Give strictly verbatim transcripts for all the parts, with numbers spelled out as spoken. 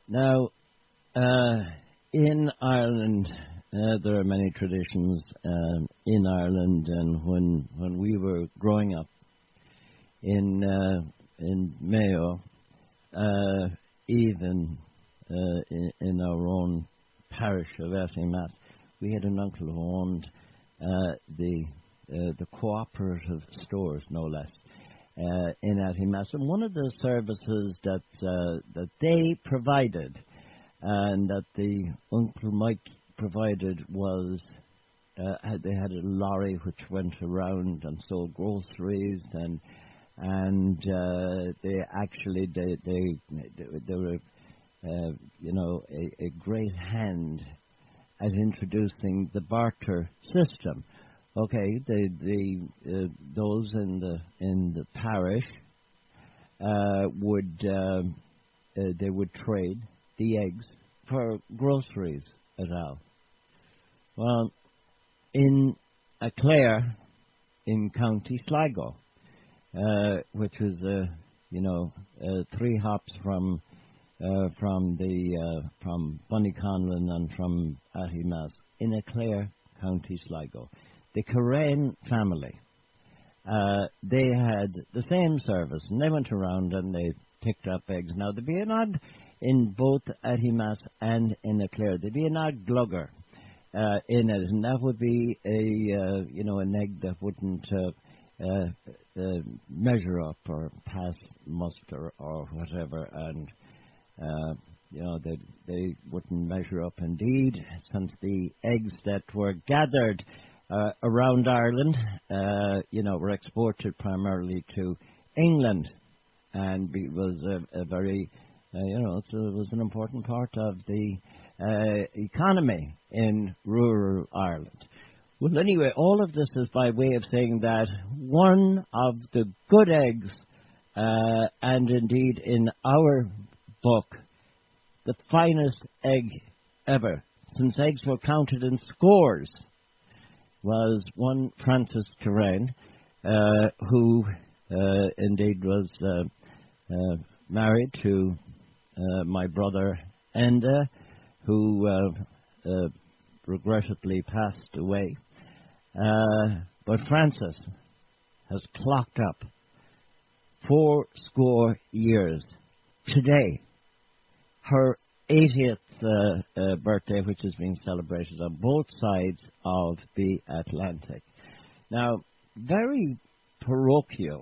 Now, uh, in Ireland, uh, there are many traditions um, in Ireland, and when when we were growing up in uh, in Mayo, uh, even uh, in, in our own parish of Ettymass, we had an uncle who owned uh, the uh, the cooperative stores, no less, uh, in Ettymass. And one of the services that uh, that they provided and that the Uncle Mike provided was uh, had, they had a lorry which went around and sold groceries, and and uh, they actually they they they were uh, you know a, a great hand at introducing the barter system. Okay, the the uh, those in the in the parish uh, would um, uh, they would trade the eggs for groceries as well. Well, in Clare, in County Sligo, uh, which was uh, you know uh, three hops from uh, from the uh, from Bunnyconlon and from Ettymass, in Clare, County Sligo. The Curran family, uh, they had the same service, and they went around and they picked up eggs. Now, there'd be an odd, in both Ettymass and in Clare, there'd be an odd glugger uh, in it, and that would be a, uh, you know, an egg that wouldn't uh, uh, uh, measure up or pass muster or whatever, and, uh, you know, they, they wouldn't measure up indeed, since the eggs that were gathered Uh, around Ireland, uh, you know, were exported primarily to England, and it was a, a very, uh, you know, it was an important part of the uh, economy in rural Ireland. Well, anyway, all of this is by way of saying that one of the good eggs, uh, and indeed in our book, the finest egg ever, since eggs were counted in scores, was one Francis Curran, uh, who uh, indeed was uh, uh, married to uh, my brother Enda, who uh, uh, regrettably passed away. Uh, but Frances has clocked up four score years today. Her eightieth uh, uh, birthday, which is being celebrated on both sides of the Atlantic. Now, very parochial,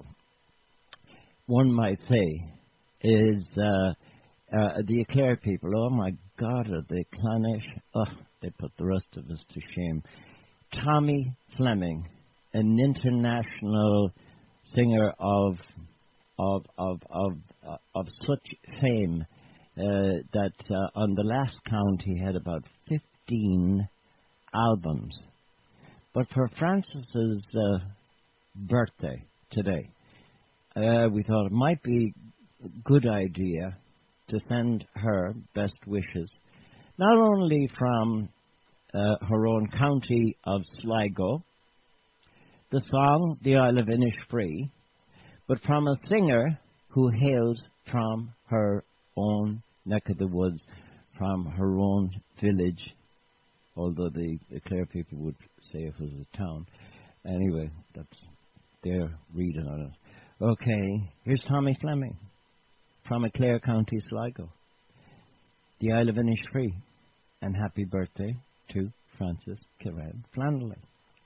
one might say, is uh, uh, the Clare people. Oh my God, are they clannish? Oh, they put the rest of us to shame. Tommy Fleming, an international singer of of of of uh, of such fame. Uh, that uh, on the last count he had about fifteen albums. But for Frances's uh, birthday today, uh, we thought it might be a good idea to send her best wishes, not only from uh, her own county of Sligo, the song The Isle of Innisfree, but from a singer who hails from her own neck of the woods, from her own village, although the, the Clare people would say it was a town. Anyway, that's their reading on it. Okay, here's Tommy Fleming from a Clare County, Sligo, the Isle of Innisfree, and happy birthday to Frances Curran Flannery.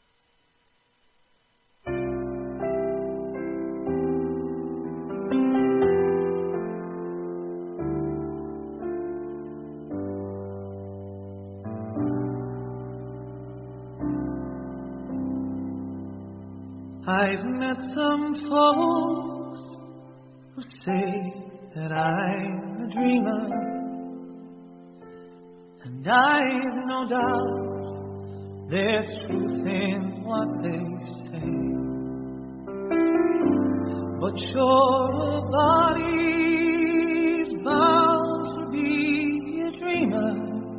I've met some folks who say that I'm a dreamer, and I've no doubt there's truth in what they say. But sure, a body's bound to be a dreamer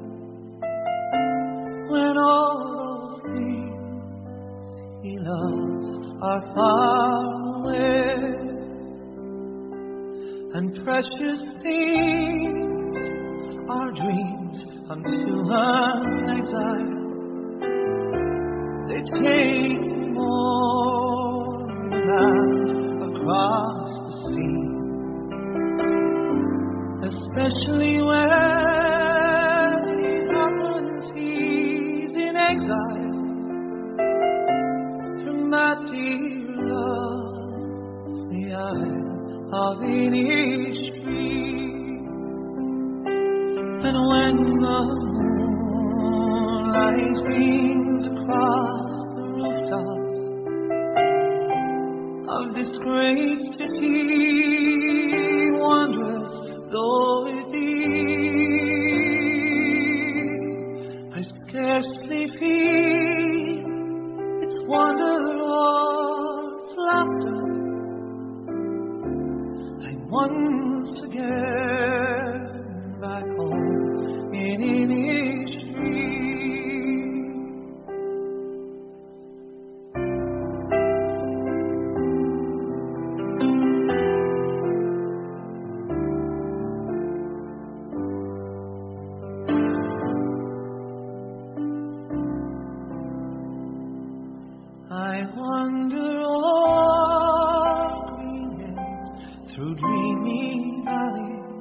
when all those things he loves are far away, and precious things into an exile. They take more land across the sea, especially when it happens he's in exile from that dear love, the Isle of Innisfree. And when the moonlight beams across the rooftops of this great city, wondrous though it be, I scarcely feel its wonder or its laughter. I'm once again back home in Innisfree. I wander o'er green hills, through dreamy valleys,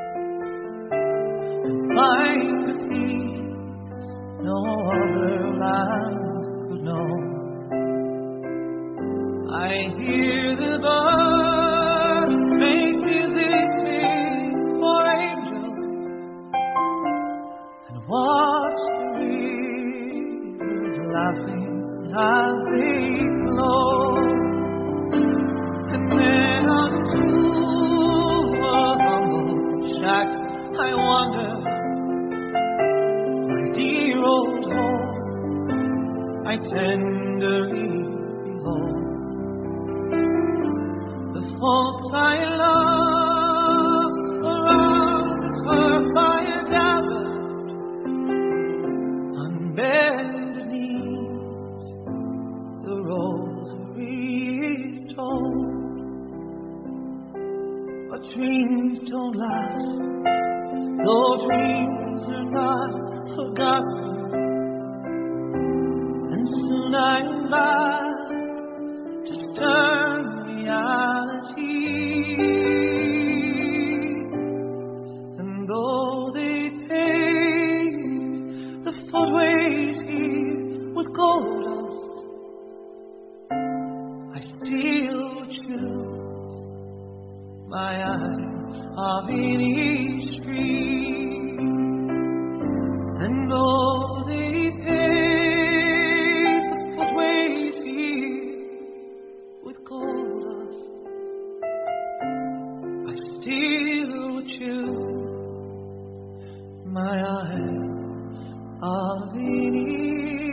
and find the peace no other land could know. I hear the birds make music fit for angels, and watch the rivers laughing as they flow. And then unto a humble shack I wander, my dear old home I tenderly behold. The folks I love around the turf fire gathered, on bended knees the rosary is told. But dreams don't last, though dreams are not forgotten, and soon I'm back to stern reality. And though they paint the footways here with gold dust, I still choose my Isle of Innisfree. And though they pave the footways here with gold dust, I still choose my Isle of Innisfree.